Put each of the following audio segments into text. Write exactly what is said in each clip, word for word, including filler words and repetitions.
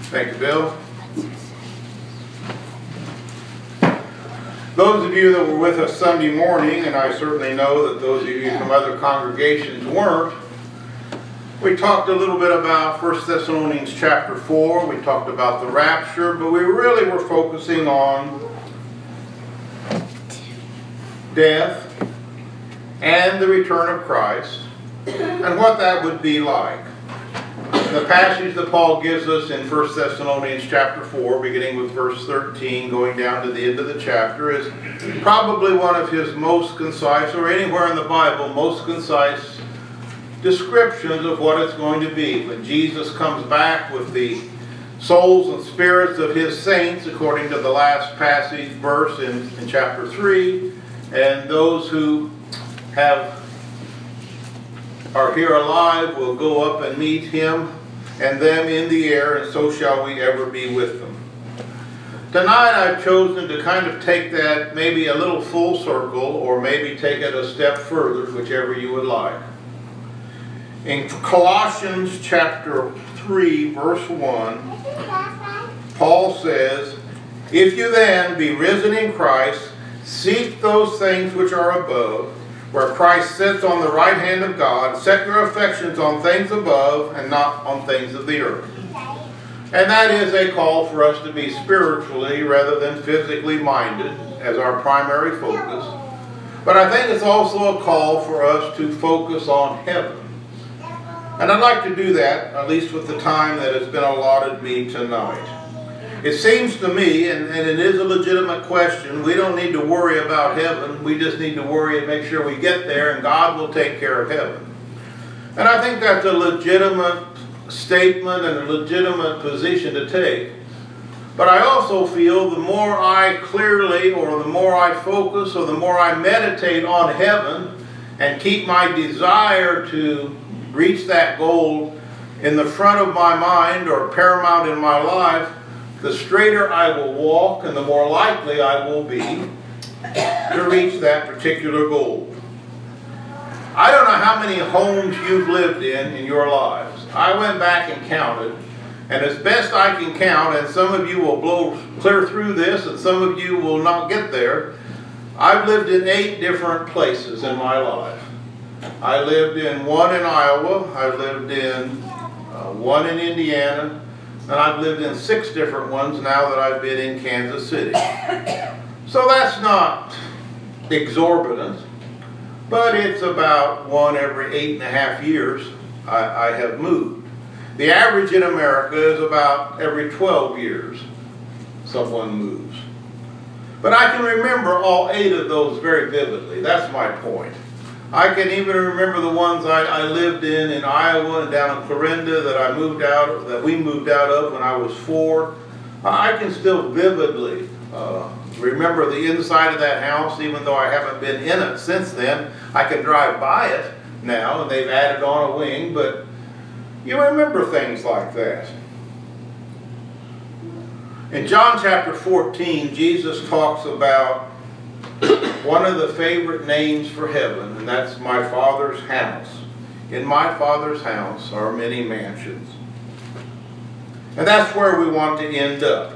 Thank you, Bill. Those of you that were with us Sunday morning, and I certainly know that those of you from other congregations weren't, we talked a little bit about First Thessalonians chapter four. We talked about the rapture, but we really were focusing on death and the return of Christ and what that would be like. The passage that Paul gives us in First Thessalonians chapter four, beginning with verse thirteen, going down to the end of the chapter, is probably one of his most concise, or anywhere in the Bible, most concise descriptions of what it's going to be when Jesus comes back with the souls and spirits of his saints, according to the last passage verse in, in chapter three, and those who have are here alive will go up and meet him and them in the air, and so shall we ever be with them. Tonight I've chosen to kind of take that maybe a little full circle, or maybe take it a step further, whichever you would like. In Colossians chapter three, verse one, Paul says, "If you then be risen in Christ, seek those things which are above, where Christ sits on the right hand of God. Set your affections on things above and not on things of the earth." And that is a call for us to be spiritually rather than physically minded as our primary focus. But I think it's also a call for us to focus on heaven. And I'd like to do that, at least with the time that has been allotted me tonight. It seems to me, and, and it is a legitimate question, we don't need to worry about heaven. We just need to worry and make sure we get there, and God will take care of heaven. And I think that's a legitimate statement and a legitimate position to take. But I also feel the more I clearly, or the more I focus, or the more I meditate on heaven and keep my desire to reach that goal in the front of my mind or paramount in my life, the straighter I will walk and the more likely I will be to reach that particular goal. I don't know how many homes you've lived in in your lives. I went back and counted, and as best I can count, and some of you will blow clear through this and some of you will not get there, I've lived in eight different places in my life. I lived in one in Iowa, I lived in uh, one in Indiana, and I've lived in six different ones now that I've been in Kansas City. So that's not exorbitant, but it's about one every eight and a half years I, I have moved. The average in America is about every twelve years someone moves. But I can remember all eight of those very vividly. That's my point. I can even remember the ones I, I lived in in Iowa and down in Clarinda that I moved out, that we moved out of when I was four. I can still vividly uh, remember the inside of that house, even though I haven't been in it since then. I can drive by it now, and they've added on a wing, but you remember things like that. In John chapter fourteen, Jesus talks about one of the favorite names for heaven, and that's my Father's house. In my Father's house are many mansions. And that's where we want to end up.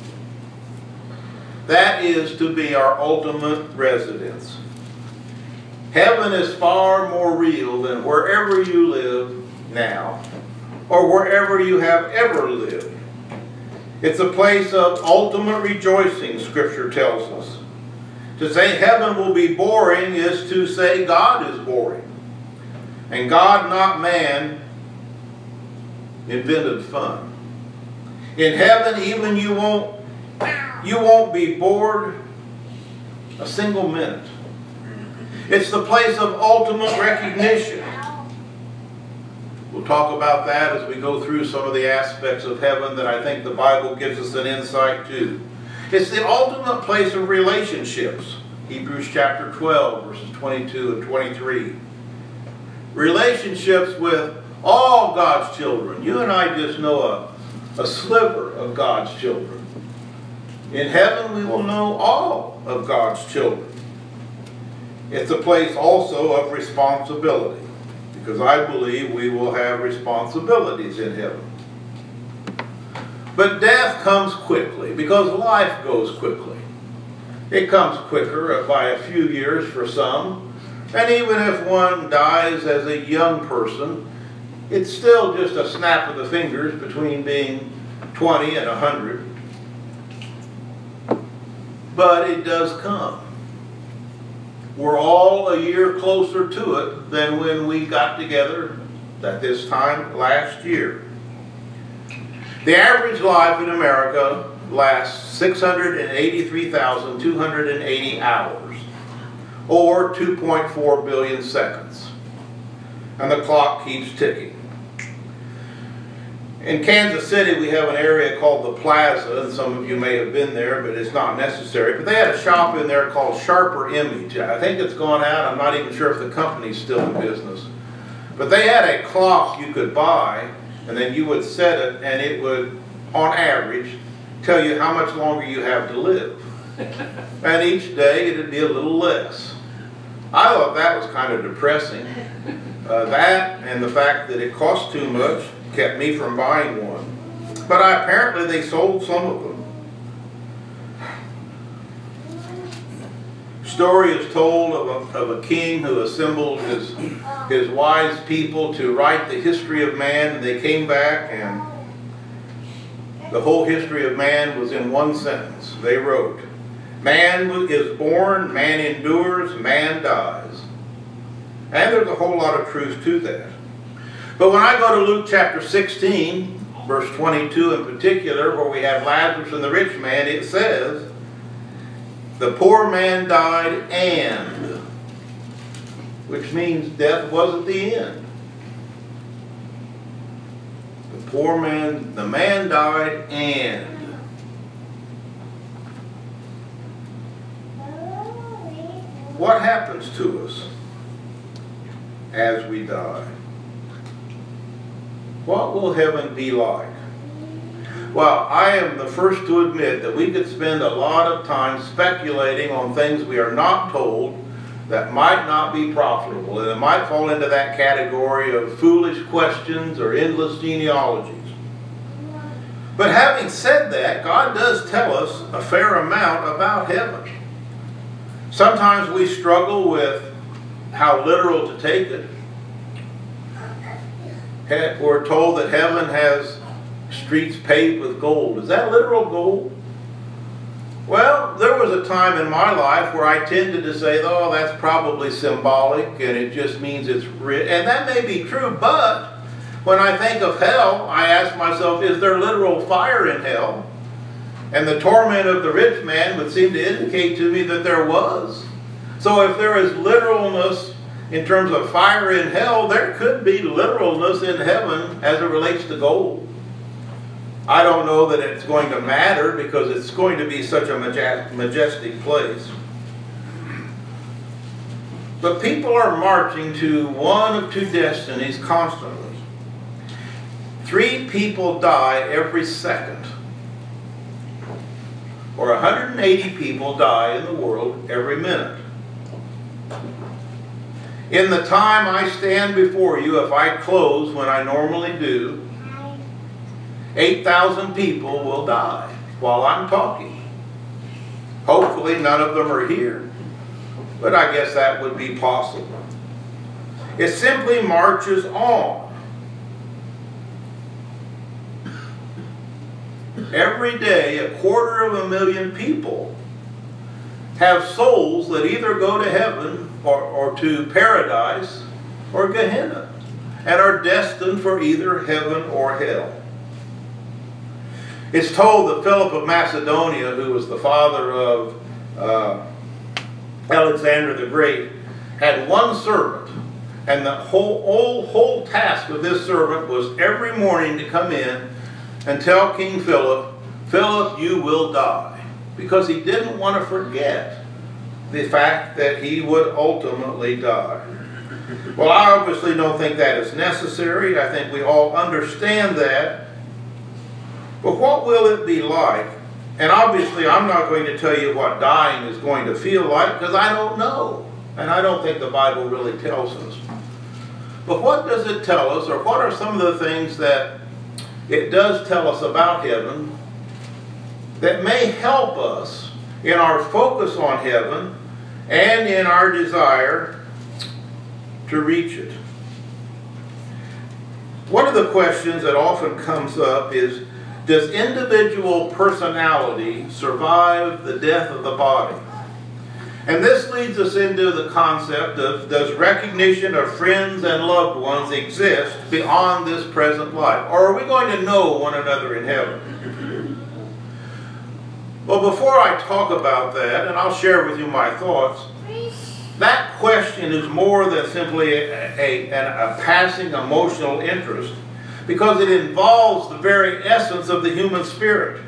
That is to be our ultimate residence. Heaven is far more real than wherever you live now, or wherever you have ever lived. It's a place of ultimate rejoicing, Scripture tells us. To say heaven will be boring is to say God is boring. And God, not man, invented fun. In heaven, even you won't, you won't be bored a single minute. It's the place of ultimate recognition. We'll talk about that as we go through some of the aspects of heaven that I think the Bible gives us an insight to. It's the ultimate place of relationships. Hebrews chapter twelve, verses twenty-two and twenty-three. Relationships with all God's children. You and I just know a, a sliver of God's children. In heaven we will know all of God's children. It's a place also of responsibility, because I believe we will have responsibilities in heaven. But death comes quickly because life goes quickly. It comes quicker by a few years for some. And even if one dies as a young person, it's still just a snap of the fingers between being twenty and a hundred. But it does come. We're all a year closer to it than when we got together at this time last year. The average life in America lasts six hundred eighty-three thousand two hundred eighty hours, or two point four billion seconds. And the clock keeps ticking. In Kansas City, we have an area called the Plaza, and some of you may have been there, but it's not necessary. But they had a shop in there called Sharper Image. I think it's gone out. I'm not even sure if the company's still in business. But they had a clock you could buy, and then you would set it, and it would, on average, tell you how much longer you have to live. And each day, it would be a little less. I thought that was kind of depressing. Uh, that and the fact that it cost too much kept me from buying one. But I, apparently they sold some of them. Story is told of a, of a king who assembled his, his wise people to write the history of man, and they came back and the whole history of man was in one sentence. They wrote, "Man is born, man endures, man dies." And there's a whole lot of truth to that. But when I go to Luke chapter sixteen, verse twenty-two in particular, where we have Lazarus and the rich man, it says, the poor man died and, which means death wasn't the end. The poor man, the man died and. What happens to us as we die? What will heaven be like? Well, I am the first to admit that we could spend a lot of time speculating on things we are not told that might not be profitable, and it might fall into that category of foolish questions or endless genealogies. But having said that, God does tell us a fair amount about heaven. Sometimes we struggle with how literal to take it. We're told that heaven has streets paved with gold. Is that literal gold? Well, there was a time in my life where I tended to say, oh, that's probably symbolic and it just means it's rich. And that may be true, but when I think of hell, I ask myself, is there literal fire in hell? And the torment of the rich man would seem to indicate to me that there was. So if there is literalness in terms of fire in hell, there could be literalness in heaven as it relates to gold. I don't know that it's going to matter because it's going to be such a majestic place. But people are marching to one of two destinies constantly. Three people die every second. Or one hundred eighty people die in the world every minute. In the time I stand before you, if I close when I normally do, eight thousand people will die while I'm talking. Hopefully none of them are here, but I guess that would be possible. It simply marches on. Every day, a quarter of a million people have souls that either go to heaven or, or to paradise or Gehenna and are destined for either heaven or hell. It's told that Philip of Macedonia, who was the father of uh, Alexander the Great, had one servant, and the whole, whole, whole task of this servant was every morning to come in and tell King Philip, Philip, you will die. Because he didn't want to forget the fact that he would ultimately die. Well, I obviously don't think that is necessary. I think we all understand that. But what will it be like? And obviously I'm not going to tell you what dying is going to feel like because I don't know. And I don't think the Bible really tells us. But what does it tell us, or what are some of the things that it does tell us about heaven that may help us in our focus on heaven and in our desire to reach it. One of the questions that often comes up is, does individual personality survive the death of the body? And this leads us into the concept of, does recognition of friends and loved ones exist beyond this present life? Or are we going to know one another in heaven? Well, before I talk about that, and I'll share with you my thoughts, that question is more than simply a, a, a, a passing emotional interest, because it involves the very essence of the human spirit.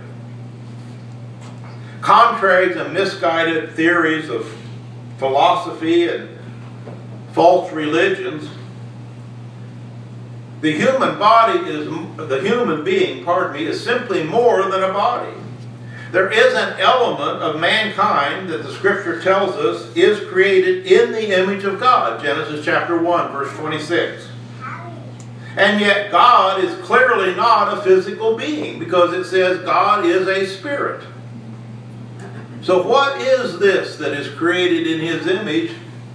Contrary to misguided theories of philosophy and false religions, the human body is, the human being, pardon me, is simply more than a body. There is an element of mankind that the Scripture tells us is created in the image of God. Genesis chapter one, verse twenty-six. And yet God is clearly not a physical being, because it says God is a spirit. So what is this that is created in His image?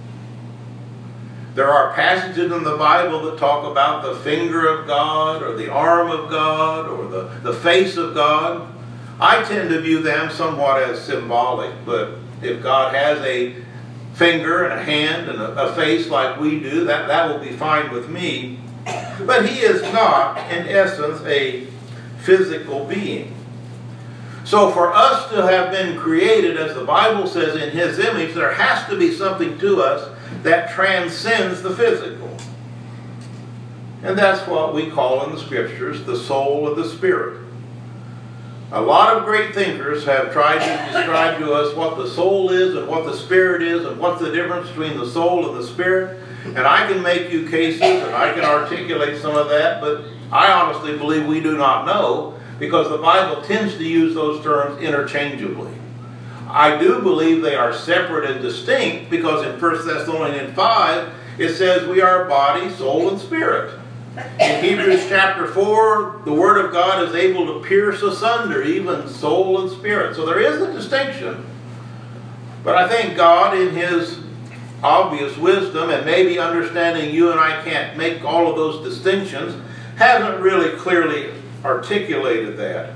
There are passages in the Bible that talk about the finger of God, or the arm of God, or the, the face of God. I tend to view them somewhat as symbolic, but if God has a finger and a hand and a, a face like we do, that, that will be fine with me. But He is not, in essence, a physical being. So for us to have been created, as the Bible says, in His image, there has to be something to us that transcends the physical. And that's what we call in the Scriptures the soul of the Spirit. A lot of great thinkers have tried to describe to us what the soul is and what the Spirit is and what's the difference between the soul and the Spirit. And I can make you cases and I can articulate some of that, but I honestly believe we do not know, because the Bible tends to use those terms interchangeably. I do believe they are separate and distinct, because in First Thessalonians five it says we are body, soul, and spirit. In Hebrews chapter four, the Word of God is able to pierce asunder even soul and spirit. So there is a distinction. But I think God, in His obvious wisdom, and maybe understanding you and I can't make all of those distinctions, hasn't really clearly articulated that.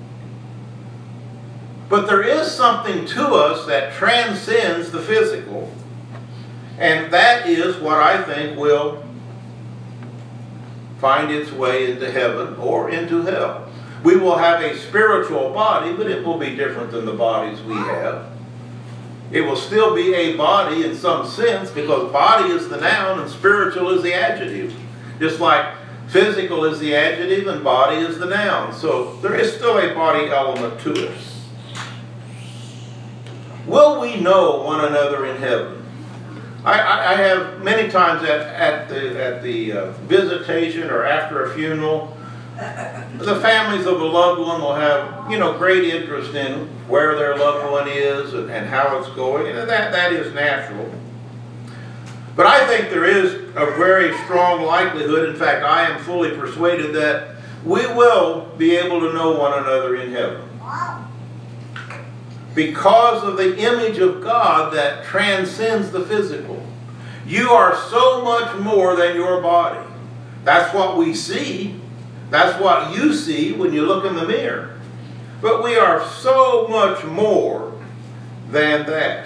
But there is something to us that transcends the physical, and that is what I think will find its way into heaven or into hell. We will have a spiritual body, but it will be different than the bodies we have. It will still be a body in some sense, because body is the noun and spiritual is the adjective. Just like physical is the adjective and body is the noun. So there is still a body element to it. Will we know one another in heaven? I, I, I have many times at, at the, at the uh, visitation or after a funeral, the families of a loved one will have, you know, great interest in where their loved one is and, and how it's going, and that, that is natural. But I think there is a very strong likelihood, in fact, I am fully persuaded, that we will be able to know one another in heaven, because of the image of God that transcends the physical. You are so much more than your body. That's what we see. That's what you see when you look in the mirror. But we are so much more than that.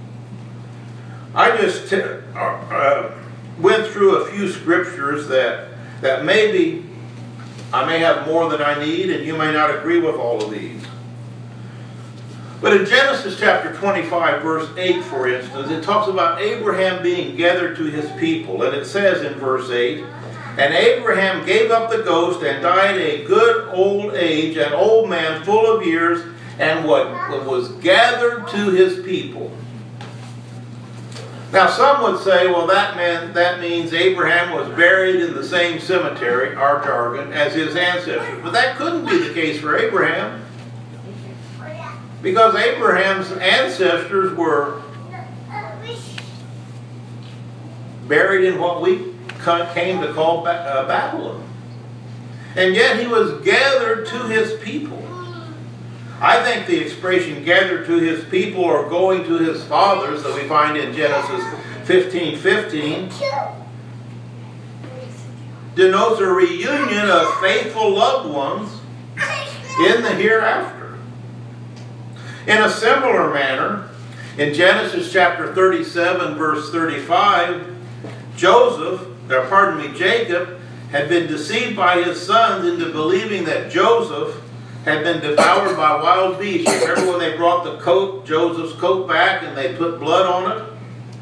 I just uh, went through a few scriptures that, that maybe I may have more than I need, and you may not agree with all of these. But in Genesis chapter twenty-five, verse eight, for instance, it talks about Abraham being gathered to his people. And it says in verse eight, "And Abraham gave up the ghost and died a good old age, an old man full of years, and what was gathered to his people." Now some would say, well, that meant, that means Abraham was buried in the same cemetery, our jargon, as his ancestors. But that couldn't be the case for Abraham, because Abraham's ancestors were buried in what we came to call Babylon. And yet he was gathered to his people. I think the expression gathered to his people or going to his fathers that we find in Genesis fifteen fifteen denotes a reunion of faithful loved ones in the hereafter. In a similar manner, in Genesis chapter thirty-seven, verse thirty-five, Joseph, or pardon me, Jacob, had been deceived by his sons into believing that Joseph had been devoured by wild beasts. You remember when they brought the coat, Joseph's coat back, and they put blood on it?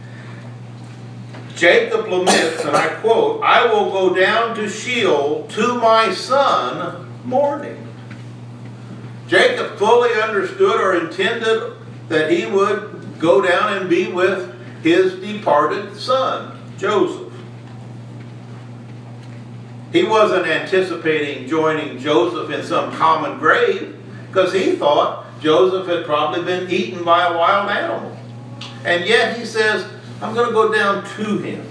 Jacob laments, and I quote, "I will go down to Sheol to my son mourning." Jacob fully understood or intended that he would go down and be with his departed son, Joseph. He wasn't anticipating joining Joseph in some common grave because he thought Joseph had probably been eaten by a wild animal. And yet he says, I'm going to go down to him.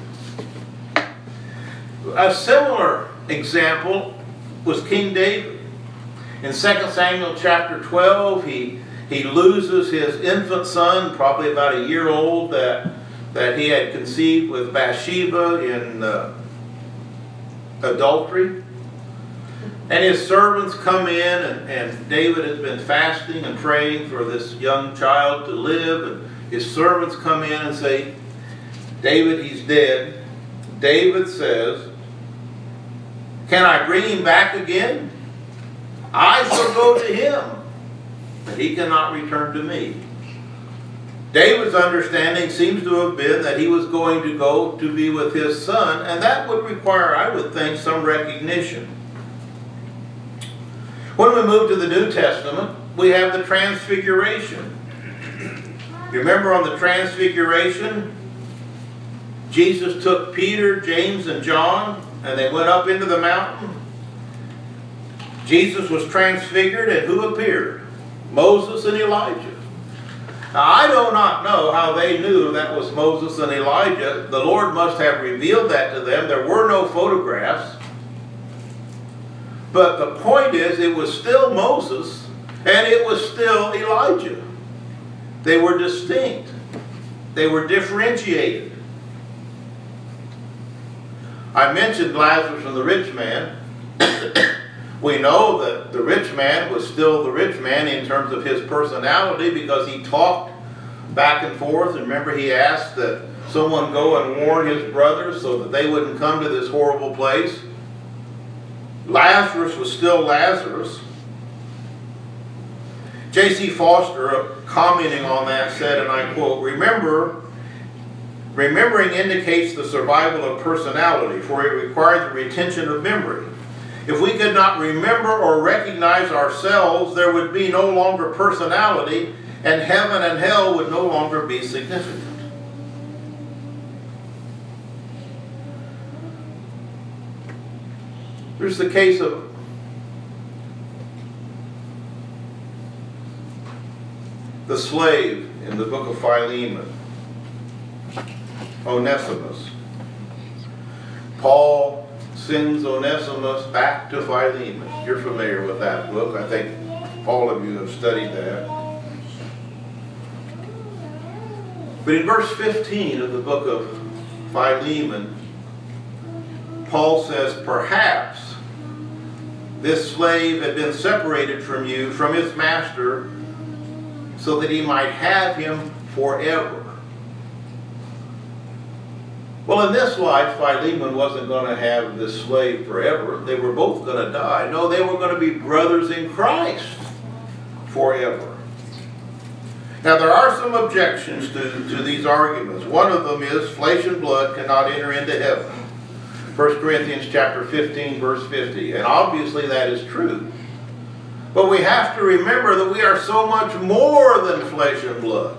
A similar example was King David. In Second Samuel chapter twelve, he, he loses his infant son, probably about a year old, that, that he had conceived with Bathsheba in uh, adultery. And his servants come in, and, and David has been fasting and praying for this young child to live. And his servants come in and say, David, he's dead. David says, can I bring him back again? I shall go to him, but he cannot return to me. David's understanding seems to have been that he was going to go to be with his son, and that would require, I would think, some recognition. When we move to the New Testament, we have the Transfiguration. You remember on the Transfiguration, Jesus took Peter, James, and John, and they went up into the mountain. Jesus was transfigured, and who appeared? Moses and Elijah. Now, I do not know how they knew that was Moses and Elijah. The Lord must have revealed that to them. There were no photographs. But the point is, it was still Moses, and it was still Elijah. They were distinct. They were differentiated. I mentioned Lazarus and the rich man. We know that the rich man was still the rich man in terms of his personality because he talked back and forth. And remember, he asked that someone go and warn his brothers so that they wouldn't come to this horrible place. Lazarus was still Lazarus. J C Foster, commenting on that, said, and I quote, Remember, remembering indicates the survival of personality, for it required the retention of memory. If we could not remember or recognize ourselves, there would be no longer personality, and heaven and hell would no longer be significant. There's the case of the slave in the book of Philemon, Onesimus. Paul sends Onesimus back to Philemon. You're familiar with that book. I think all of you have studied that. But in verse fifteen of the book of Philemon, Paul says, perhaps this slave had been separated from you, from his master, so that he might have him forever. Well, in this life, Philemon wasn't going to have this slave forever. They were both going to die. No, they were going to be brothers in Christ forever. Now, there are some objections to, to these arguments. One of them is flesh and blood cannot enter into heaven. First Corinthians chapter fifteen, verse fifty. And obviously that is true. But we have to remember that we are so much more than flesh and blood.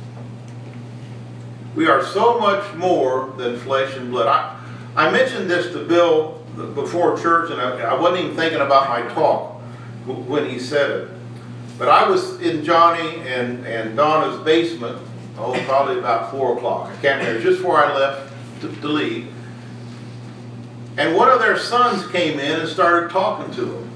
We are so much more than flesh and blood. I, I mentioned this to Bill before church, and I, I wasn't even thinking about my talk when he said it. But I was in Johnny and, and Donna's basement, oh, probably about four o'clock. I can't remember, just before I left to, to leave. and one of their sons came in and started talking to them.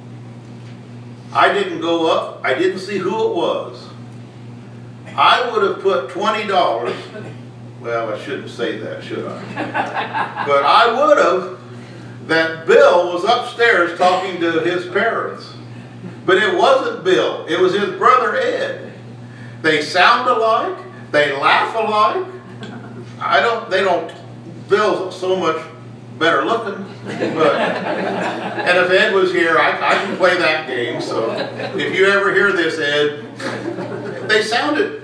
I didn't go up. I didn't see who it was. I would have put twenty dollars. Well, I shouldn't say that, should I? But I would have that Bill was upstairs talking to his parents. But it wasn't Bill. It was his brother Ed. They sound alike. They laugh alike. I don't, they don't, Bill's so much better looking. But, and if Ed was here, I, I can play that game. So if you ever hear this, Ed, they sounded.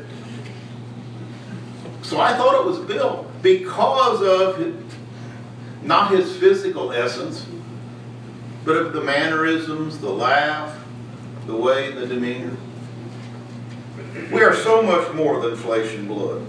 So I thought it was Bill because of his, not his physical essence, but of the mannerisms, the laugh, the way, the demeanor. We are so much more than flesh and blood.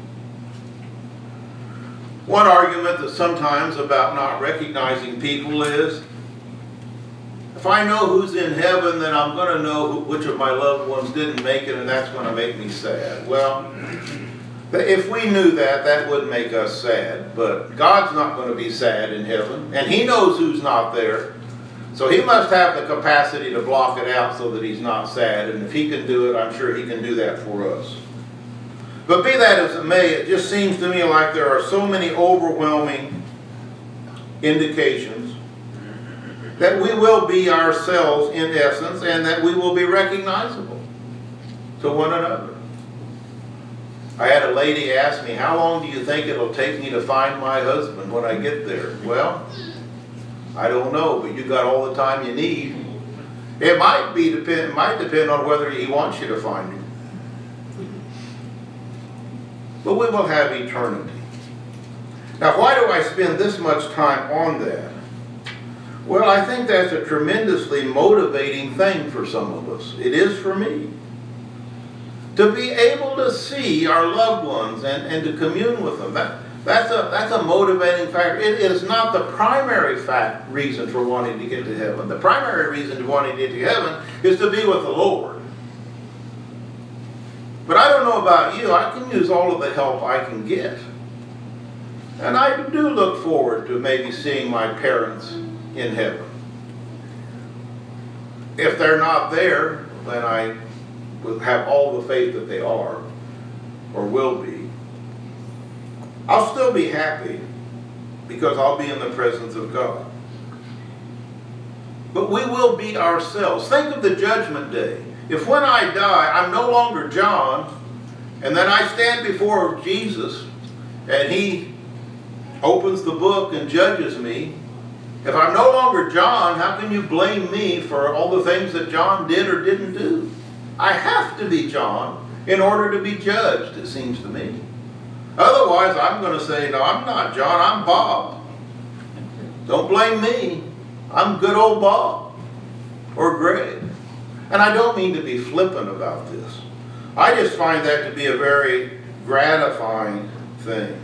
One argument that sometimes about not recognizing people is, if I know who's in heaven, then I'm going to know who, which of my loved ones didn't make it, and that's going to make me sad. Well, if we knew that, that would make us sad. But God's not going to be sad in heaven, and He knows who's not there. So He must have the capacity to block it out so that He's not sad. And if He can do it, I'm sure He can do that for us. But be that as it may, it just seems to me like there are so many overwhelming indications that we will be ourselves in essence, and that we will be recognizable to one another. I had a lady ask me, how long do you think it'll take me to find my husband when I get there? Well, I don't know, but you got all the time you need. It might be depend, it might depend on whether He wants you to find him. But we will have eternity. Now, why do I spend this much time on that? Well, I think that's a tremendously motivating thing for some of us. It is for me. To be able to see our loved ones and, and to commune with them. That, that's, a, that's a motivating factor. It is not the primary fact, reason for wanting to get to heaven. The primary reason to wanting to get to heaven is to be with the Lord. But I don't know about you. I can use all of the help I can get. And I do look forward to maybe seeing my parents in heaven. If they're not there, then I will have all the faith that they are, or will be. I'll still be happy because I'll be in the presence of God. But we will be ourselves. Think of the judgment day. If when I die, I'm no longer John, and then I stand before Jesus, and He opens the book and judges me, if I'm no longer John, how can you blame me for all the things that John did or didn't do? I have to be John in order to be judged, it seems to me. Otherwise, I'm going to say, no, I'm not John, I'm Bob. Don't blame me. I'm good old Bob or Greg. And I don't mean to be flippant about this. I just find that to be a very gratifying thing.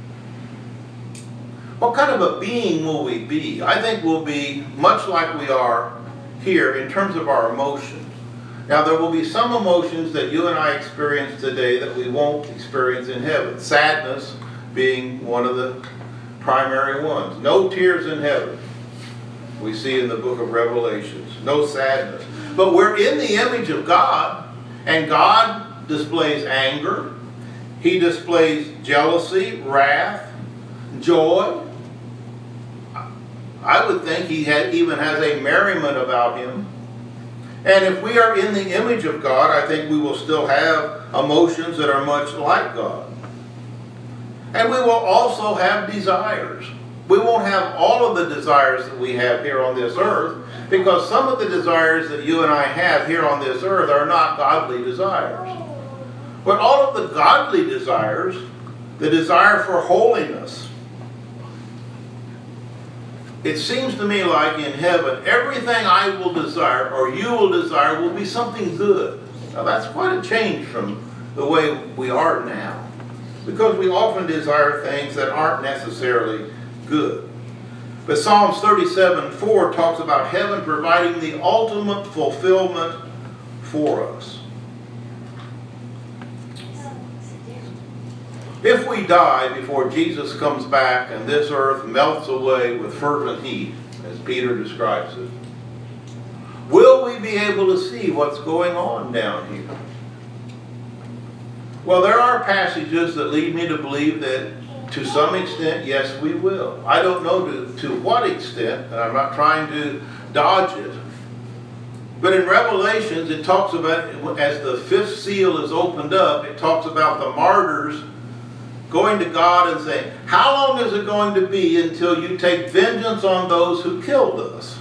What kind of a being will we be? I think we'll be much like we are here in terms of our emotions. Now, there will be some emotions that you and I experience today that we won't experience in heaven. Sadness being one of the primary ones. No tears in heaven, we see in the book of Revelations. No sadness. But we're in the image of God, and God displays anger. He displays jealousy, wrath, joy. I would think He had, even has a merriment about Him. And if we are in the image of God, I think we will still have emotions that are much like God. And we will also have desires. We won't have all of the desires that we have here on this earth, because some of the desires that you and I have here on this earth are not godly desires. But all of the godly desires, the desire for holiness, it seems to me like in heaven, everything I will desire or you will desire will be something good. Now that's quite a change from the way we are now, because we often desire things that aren't necessarily good. But Psalms thirty-seven four talks about heaven providing the ultimate fulfillment for us. If we die before Jesus comes back and this earth melts away with fervent heat, as Peter describes it, will we be able to see what's going on down here? Well, there are passages that lead me to believe that to some extent, yes, we will. I don't know to, to what extent, and I'm not trying to dodge it. But in Revelations, it talks about, as the fifth seal is opened up, it talks about the martyrs going to God and saying, how long is it going to be until you take vengeance on those who killed us?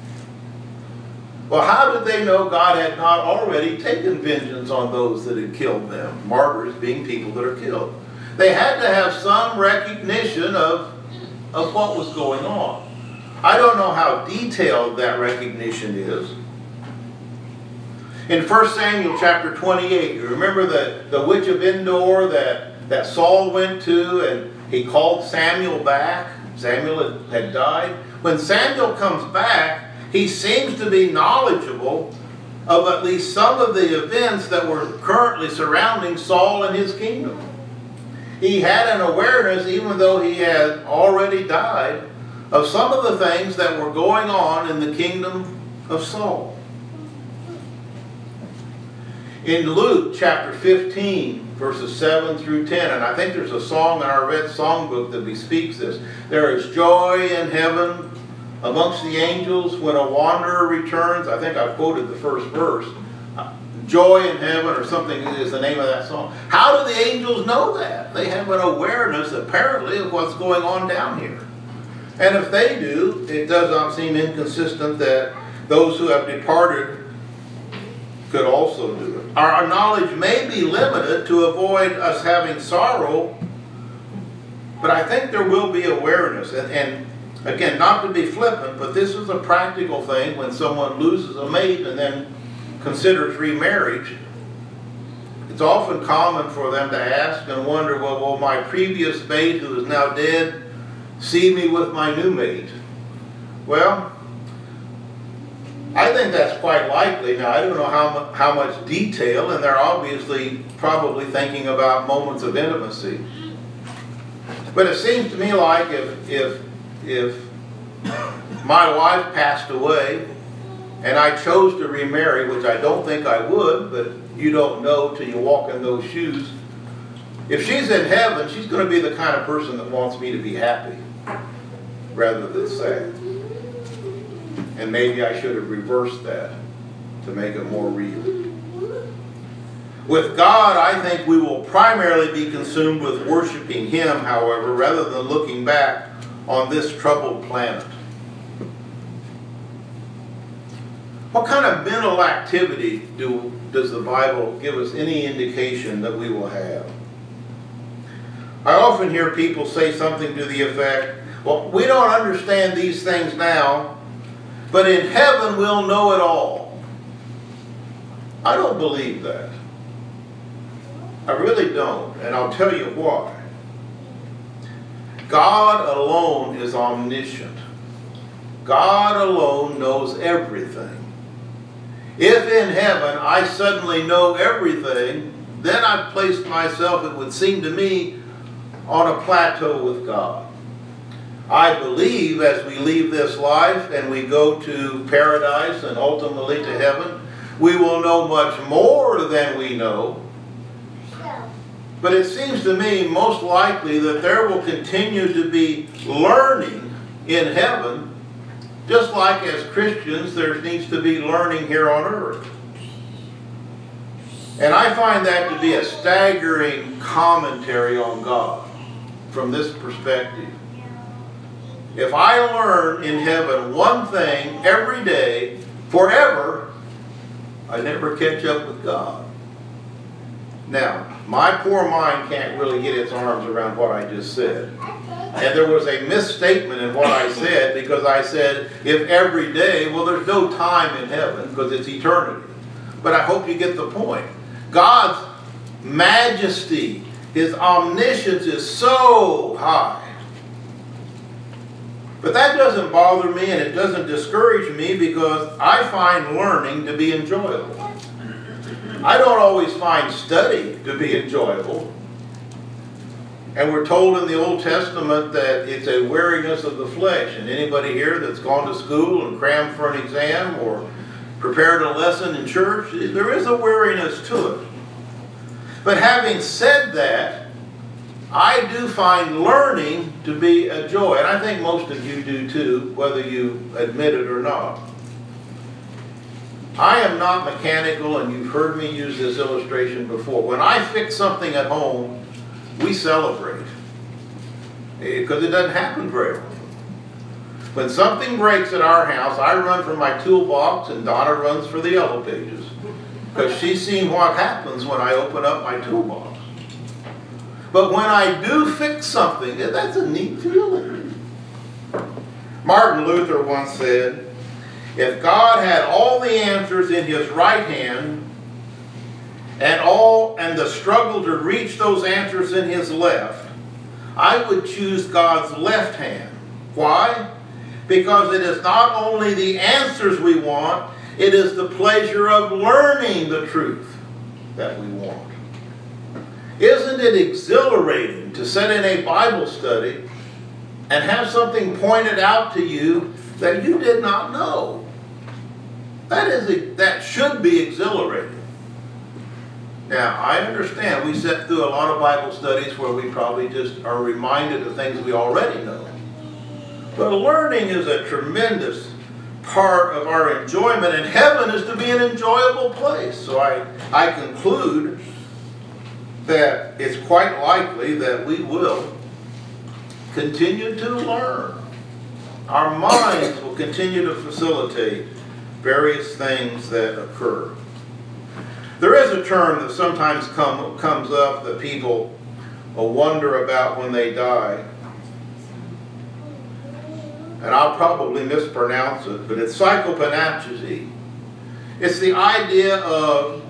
Well, how did they know God had not already taken vengeance on those that had killed them? Martyrs being people that are killed. They had to have some recognition of, of what was going on. I don't know how detailed that recognition is. In First Samuel chapter twenty-eight, you remember the, the witch of Endor that, that Saul went to, and he called Samuel back. Samuel had, had died. When Samuel comes back, he seems to be knowledgeable of at least some of the events that were currently surrounding Saul and his kingdom. He had an awareness, even though he had already died, of some of the things that were going on in the kingdom of Saul. In Luke chapter fifteen, verses seven through ten, and I think there's a song in our red songbook that bespeaks this. There is joy in heaven amongst the angels when a wanderer returns. I think I quoted the first verse. Joy in heaven or something is the name of that song. How do the angels know that? They have an awareness apparently of what's going on down here. And if they do, it does not seem inconsistent that those who have departed could also do it. Our knowledge may be limited to avoid us having sorrow, but I think there will be awareness. And, and again, not to be flippant, but this is a practical thing when someone loses a mate and then considers remarriage. It's often common for them to ask and wonder, well, will my previous mate who is now dead see me with my new mate? Well, I think that's quite likely. Now, I don't know how, how much detail, and they're obviously probably thinking about moments of intimacy. But it seems to me like if, if, if my wife passed away and I chose to remarry, which I don't think I would, but you don't know till you walk in those shoes. If she's in heaven, she's going to be the kind of person that wants me to be happy rather than sad. And maybe I should have reversed that to make it more real. With God, I think we will primarily be consumed with worshiping Him, however, rather than looking back on this troubled planet. What kind of mental activity do, does the Bible give us any indication that we will have? I often hear people say something to the effect, well, we don't understand these things now, but in heaven we'll know it all. I don't believe that. I really don't, and I'll tell you why. God alone is omniscient. God alone knows everything. If in heaven I suddenly know everything, then I've placed myself, it would seem to me, on a plateau with God. I believe as we leave this life and we go to paradise and ultimately to heaven, we will know much more than we know. But it seems to me most likely that there will continue to be learning in heaven, just like as Christians there needs to be learning here on earth. And I find that to be a staggering commentary on God from this perspective. If I learn in heaven one thing every day, forever, I never catch up with God. Now, my poor mind can't really get its arms around what I just said. And there was a misstatement in what I said because I said, if every day, well, there's no time in heaven because it's eternity. But I hope you get the point. God's majesty, His omniscience is so high. But that doesn't bother me and it doesn't discourage me because I find learning to be enjoyable. I don't always find study to be enjoyable. And we're told in the Old Testament that it's a weariness of the flesh. And anybody here that's gone to school and crammed for an exam or prepared a lesson in church, there is a weariness to it. But having said that, I do find learning to be a joy. And I think most of you do too, whether you admit it or not. I am not mechanical, and you've heard me use this illustration before. When I fix something at home, we celebrate. Because it doesn't happen very often. When something breaks at our house, I run for my toolbox and Donna runs for the yellow pages. Because she's seen what happens when I open up my toolbox. But when I do fix something, that's a neat feeling. Martin Luther once said, if God had all the answers in his right hand and all and the struggle to reach those answers in his left, I would choose God's left hand. Why? Because it is not only the answers we want, it is the pleasure of learning the truth that we want. Isn't it exhilarating to sit in a Bible study and have something pointed out to you that you did not know? That is, that should be exhilarating. Now, I understand we sit through a lot of Bible studies where we probably just are reminded of things we already know. But learning is a tremendous part of our enjoyment, and heaven is to be an enjoyable place. So I, I conclude that it's quite likely that we will continue to learn. Our minds will continue to facilitate various things that occur. There is a term that sometimes come, comes up that people will wonder about when they die. And I'll probably mispronounce it, but it's psychopanacity. It's the idea of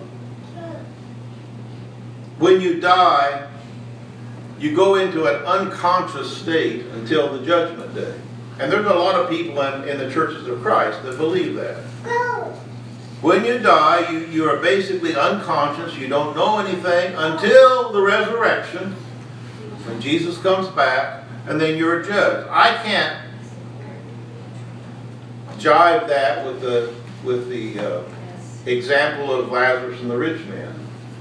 when you die, you go into an unconscious state until the judgment day. And there's a lot of people in, in the churches of Christ that believe that. When you die, you, you are basically unconscious. You don't know anything until the resurrection, when Jesus comes back, and then you're judged. I can't jive that with the, with the uh, example of Lazarus and the rich man.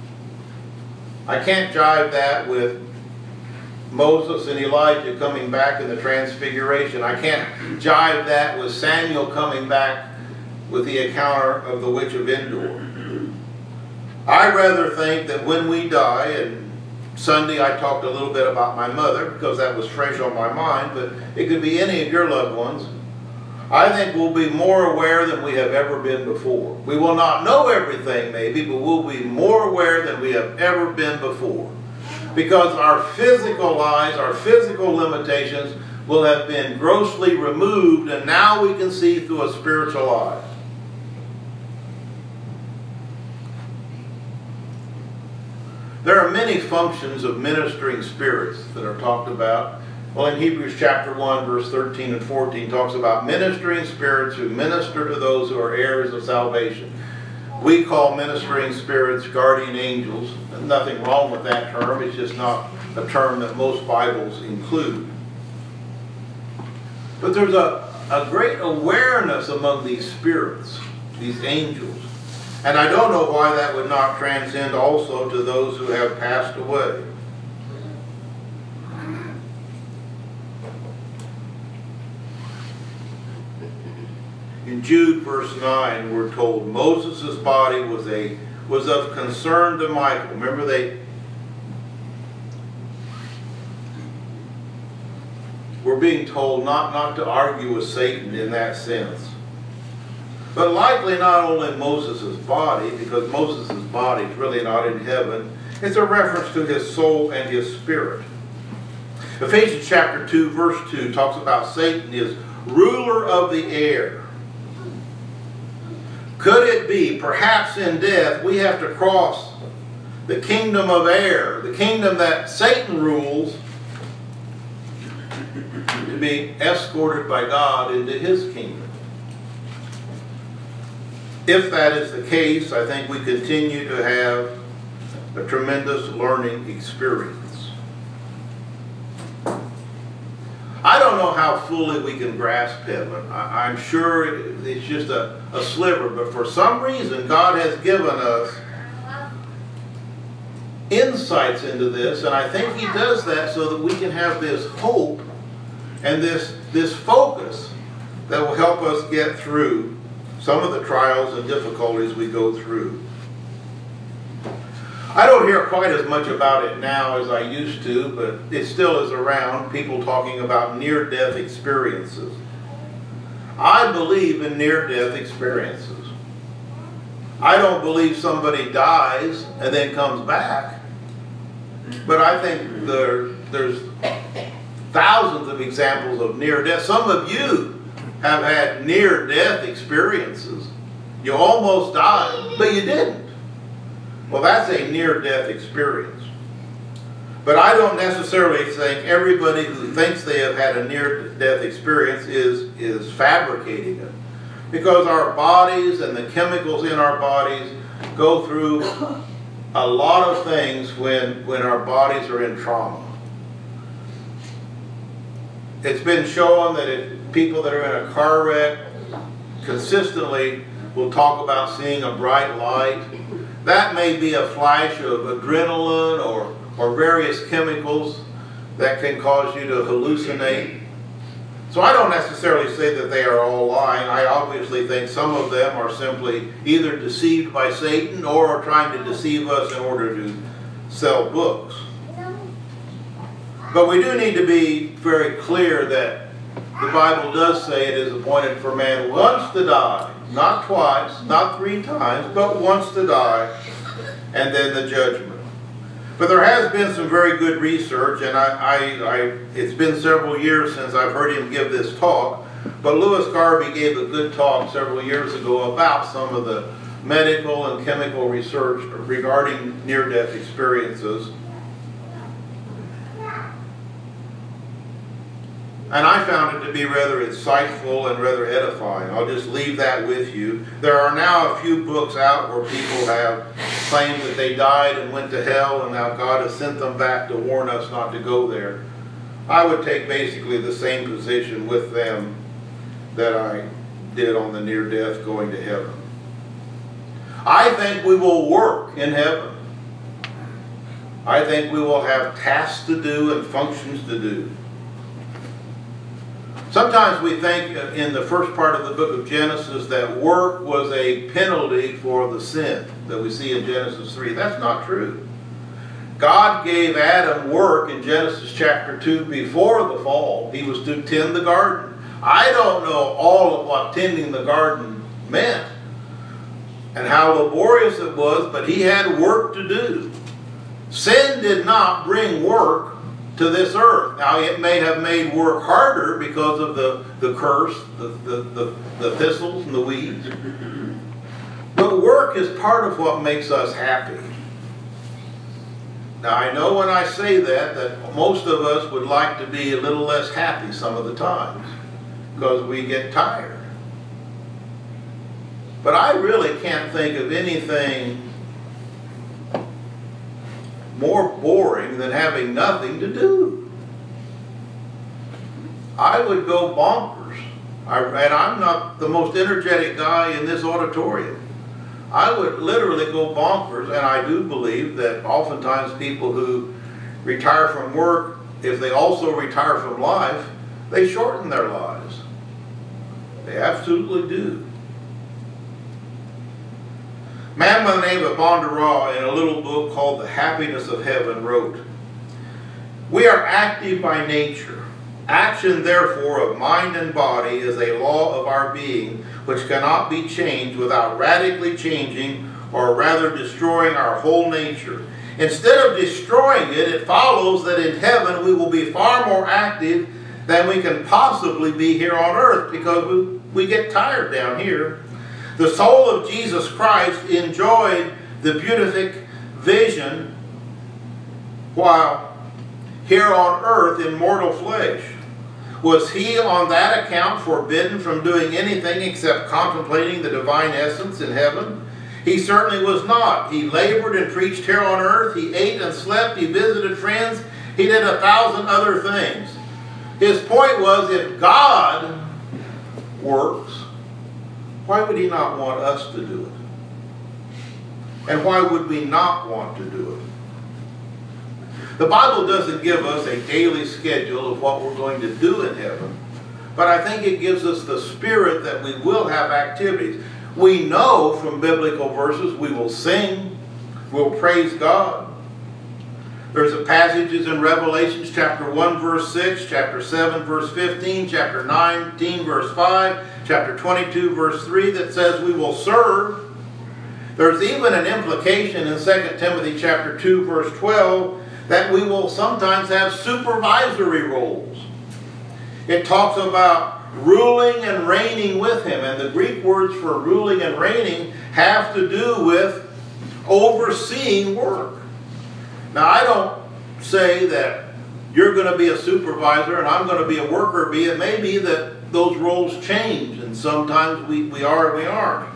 I can't jive that with Moses and Elijah coming back in the transfiguration. I can't jive that with Samuel coming back with the encounter of the witch of Endor. I rather think that when we die, and Sunday I talked a little bit about my mother because that was fresh on my mind, but it could be any of your loved ones. I think we'll be more aware than we have ever been before. We will not know everything maybe, but we'll be more aware than we have ever been before. Because our physical eyes, our physical limitations will have been grossly removed, and now we can see through a spiritual eye. There are many functions of ministering spirits that are talked about. Well, in Hebrews chapter one, verse thirteen and fourteen talks about ministering spirits who minister to those who are heirs of salvation. We call ministering spirits guardian angels. There's nothing wrong with that term. It's just not a term that most Bibles include. But there's a, a great awareness among these spirits, these angels. And I don't know why that would not transcend also to those who have passed away. In Jude verse nine, we're told Moses' body was a was of concern to Michael. Remember, they were being told not, not to argue with Satan in that sense. But likely not only Moses' body, because Moses' body is really not in heaven. It's a reference to his soul and his spirit. Ephesians chapter two, verse two talks about Satan is ruler of the air. Could it be, perhaps in death, we have to cross the kingdom of air, the kingdom that Satan rules, to be escorted by God into his kingdom? If that is the case, I think we continue to have a tremendous learning experience. don't know how fully we can grasp heaven. I, I'm sure it's just a, a sliver, but for some reason God has given us insights into this, and I think He does that so that we can have this hope and this, this focus that will help us get through some of the trials and difficulties we go through. I don't hear quite as much about it now as I used to, but it still is around, people talking about near-death experiences. I believe in near-death experiences. I don't believe somebody dies and then comes back, but I think there, there's thousands of examples of near-death. Some of you have had near-death experiences. You almost died, but you didn't. Well, that's a near-death experience. But I don't necessarily think everybody who thinks they have had a near-death experience is, is fabricating it. Because our bodies and the chemicals in our bodies go through a lot of things when, when our bodies are in trauma. It's been shown that if people that are in a car wreck consistently will talk about seeing a bright light. That may be a flash of adrenaline or, or various chemicals that can cause you to hallucinate. So I don't necessarily say that they are all lying. I obviously think some of them are simply either deceived by Satan or are trying to deceive us in order to sell books. But we do need to be very clear that the Bible does say it is appointed for man once to die. Not twice, not three times, but once to die, and then the judgment. But there has been some very good research, and I, I, I, it's been several years since I've heard him give this talk, but Lewis Garvey gave a good talk several years ago about some of the medical and chemical research regarding near-death experiences. And I found it to be rather insightful and rather edifying. I'll just leave that with you. There are now a few books out where people have claimed that they died and went to hell, and now God has sent them back to warn us not to go there. I would take basically the same position with them that I did on the near-death going to heaven. I think we will work in heaven. I think we will have tasks to do and functions to do. Sometimes we think in the first part of the book of Genesis that work was a penalty for the sin that we see in Genesis three. That's not true. God gave Adam work in Genesis chapter two before the fall. He was to tend the garden. I don't know all of what tending the garden meant and how laborious it was, but he had work to do. Sin did not bring work to this earth. Now, it may have made work harder because of the, the curse, the, the, the, the thistles and the weeds. But work is part of what makes us happy. Now, I know when I say that, that most of us would like to be a little less happy some of the times because we get tired. But I really can't think of anything more boring than having nothing to do. I would go bonkers. I, and I'm not the most energetic guy in this auditorium. I would literally go bonkers, and I do believe that oftentimes people who retire from work, if they also retire from life, they shorten their lives. They absolutely do. A man by the name of Bondurant, in a little book called The Happiness of Heaven, wrote, "We are active by nature. Action, therefore, of mind and body is a law of our being which cannot be changed without radically changing or rather destroying our whole nature. Instead of destroying it, it follows that in heaven we will be far more active than we can possibly be here on earth because we, we get tired down here. The soul of Jesus Christ enjoyed the beatific vision while here on earth in mortal flesh. Was he on that account forbidden from doing anything except contemplating the divine essence in heaven? He certainly was not. He labored and preached here on earth. He ate and slept. He visited friends. He did a thousand other things. His point was, if God works, why would he not want us to do it? And why would we not want to do it? The Bible doesn't give us a daily schedule of what we're going to do in heaven, but I think it gives us the spirit that we will have activities. We know from biblical verses we will sing, we'll praise God. There's a passages in Revelations chapter one verse six, chapter seven verse fifteen, chapter nineteen verse five, chapter twenty-two verse three that says we will serve. There's even an implication in Second Timothy chapter two verse twelve that we will sometimes have supervisory roles. It talks about ruling and reigning with him, and the Greek words for ruling and reigning have to do with overseeing work. Now, I don't say that you're going to be a supervisor and I'm going to be a worker bee. It may be that those roles change, and sometimes we, we are and we aren't.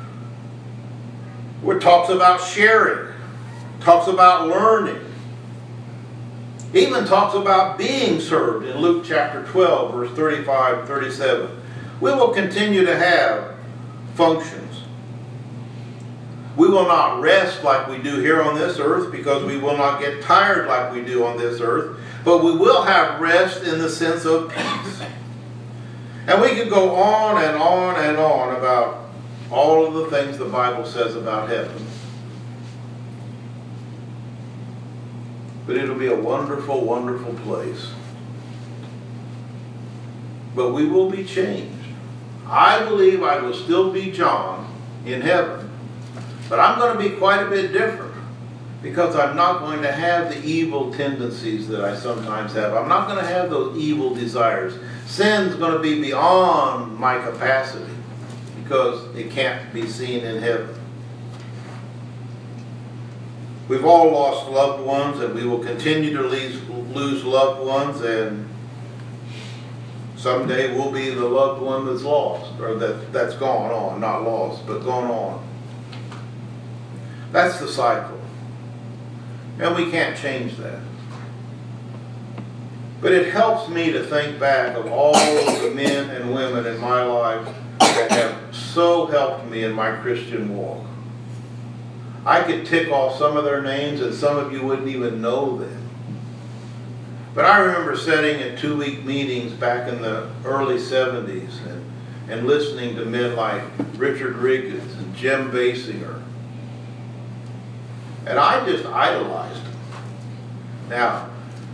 It talks about sharing, talks about learning, even talks about being served in Luke chapter twelve, verse thirty-five, thirty-seven. We will continue to have functions. We will not rest like we do here on this earth, because we will not get tired like we do on this earth, but we will have rest in the sense of peace. And we could go on and on and on about all of the things the Bible says about heaven. But it'll be a wonderful, wonderful place. But we will be changed. I believe I will still be John in heaven. But I'm going to be quite a bit different, because I'm not going to have the evil tendencies that I sometimes have. I'm not going to have those evil desires. Sin's going to be beyond my capacity, because it can't be seen in heaven. We've all lost loved ones, and we will continue to lose, lose loved ones, and someday we'll be the loved one that's lost, or that, that's gone on, not lost, but gone on. That's the cycle. And we can't change that. But it helps me to think back of all of the men and women in my life that have so helped me in my Christian walk. I could tick off some of their names, and some of you wouldn't even know them. But I remember sitting in two-week meetings back in the early seventies and, and listening to men like Richard Riggins and Jim Basinger. And I just idolized them. Now,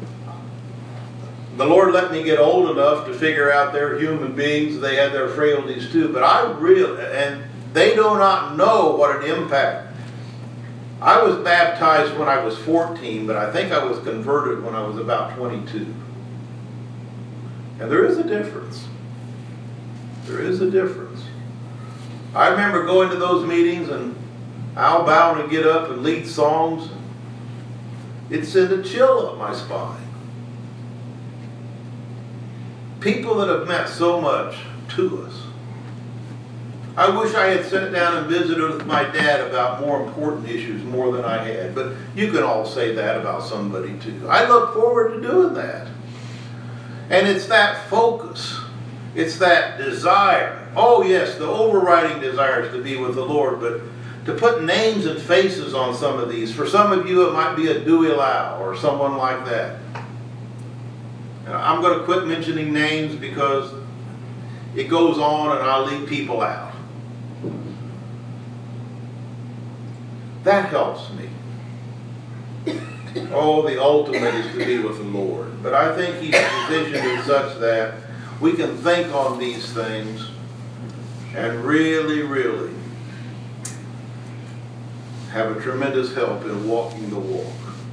the Lord let me get old enough to figure out they're human beings. They had their frailties too. But I really, and they do not know what an impact. I was baptized when I was fourteen, but I think I was converted when I was about twenty-two. And there is a difference. There is a difference. I remember going to those meetings, and Al Bowen would get up and lead songs. It sent a chill up my spine. People that have meant so much to us. I wish I had sat down and visited with my dad about more important issues more than I had. But you can all say that about somebody too. I look forward to doing that. And it's that focus. It's that desire. Oh yes, the overriding desire is to be with the Lord, but to put names and faces on some of these. For some of you, it might be a Dewey Lau or someone like that. And I'm going to quit mentioning names because it goes on and I'll leave people out. That helps me. Oh, the ultimate is to be with the Lord. But I think He's positioned it such that we can think on these things and really, really have a tremendous help in walking the walk.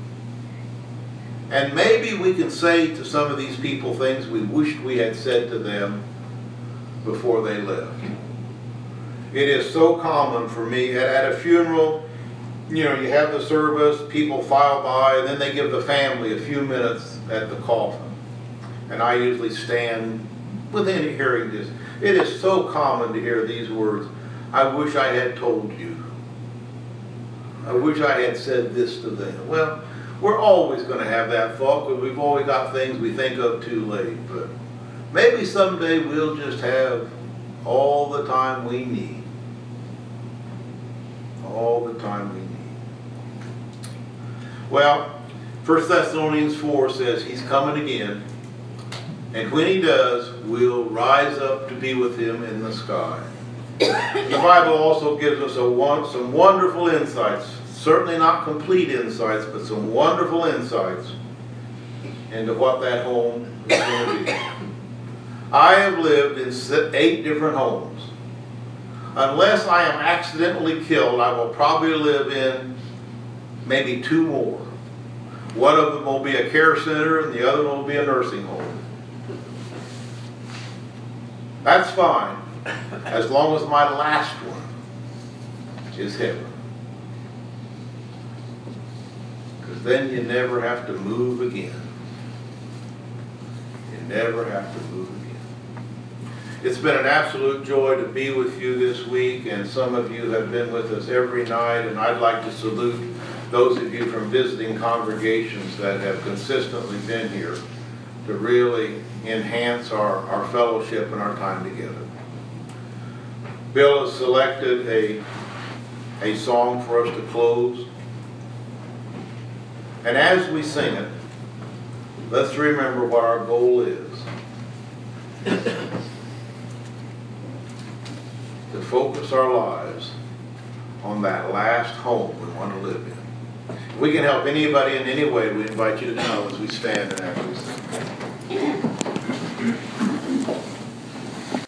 And maybe we can say to some of these people things we wished we had said to them before they left. It is so common for me at, at a funeral. You know, you have the service, people file by, and then they give the family a few minutes at the coffin. And I usually stand within hearing distance. It is so common to hear these words, "I wish I had told you. I wish I had said this to them." Well, We're always going to have that thought because we've always got things we think of too late. But maybe someday we'll just have all the time we need. All the time we need. Well, First Thessalonians four says he's coming again. And when he does, we'll rise up to be with him in the sky. The Bible also gives us a one, some wonderful insights. Certainly not complete insights, but some wonderful insights into what that home is going to be. I have lived in eight different homes. Unless I am accidentally killed, I will probably live in maybe two more. One of them will be a care center and the other one will be a nursing home. That's fine, as long as my last one is heaven. Because then you never have to move again. You never have to move again. It's been an absolute joy to be with you this week, and some of you have been with us every night, and I'd like to salute those of you from visiting congregations that have consistently been here to really enhance our, our fellowship and our time together. Bill has selected a, a song for us to close. And as we sing it, let's remember what our goal is. To focus our lives on that last home we want to live in. If we can help anybody in any way, we invite you to come as we stand and after we sing.